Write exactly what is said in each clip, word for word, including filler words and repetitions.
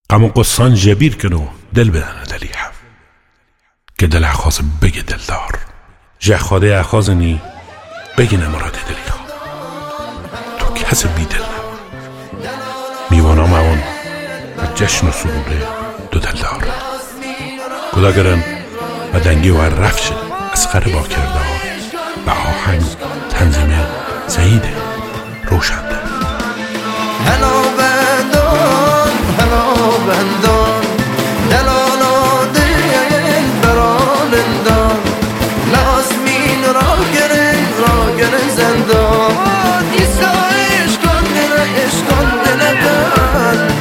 غم و قصان جبیر کنو دل بدن دلی هم که دل اخواز بگه دلدار جه خواده اخواز نی بگینه مراد دلی خواه تو کس بی دل میوانا موان و جشن و سروره دو دلدار کداگرن و دنگی و رفش اسخر با کردار و آهنگ تنظیم زهیده روشنده هلا بندان هلا بندان دلالا دل برالندان لازمین را گرن را گرن زندان ایسا اشکان دل اشکان دل بندان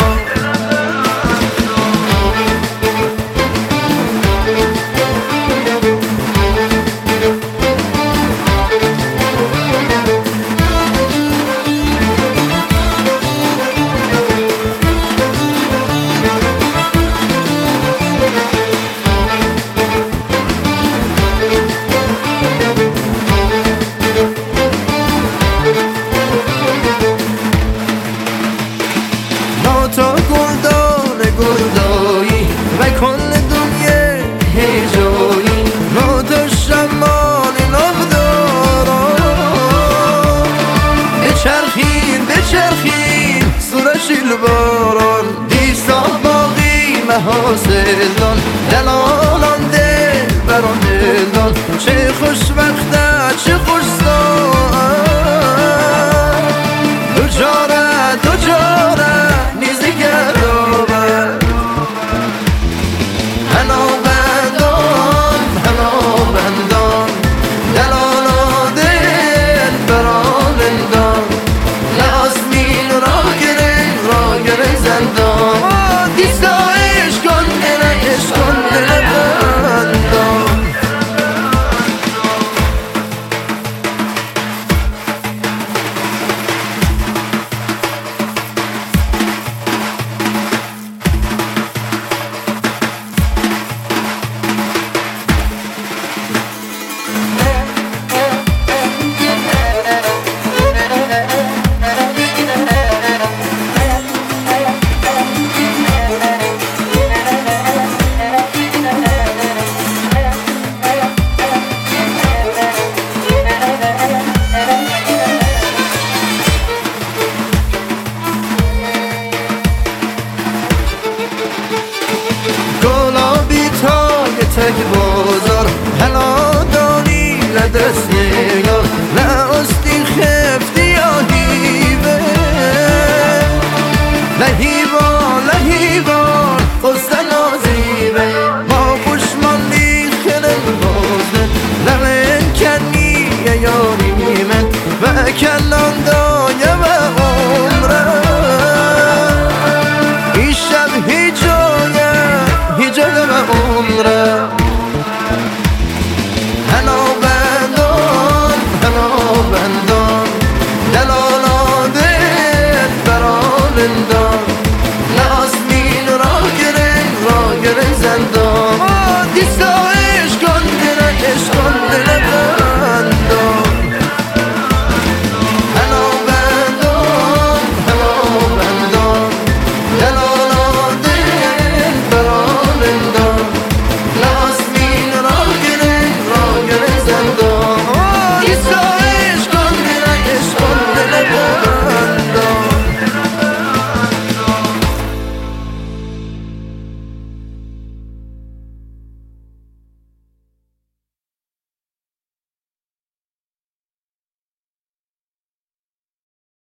تا گلدان گلدایی و کل دنیا هجایی ما تو شمال نبدارا بچرخین بچرخین سرشیل باران دیسا باقی محاسلان دلالان دل بران دلان چه خوش وقته چه خوش ساعت دو جاره دو جاره This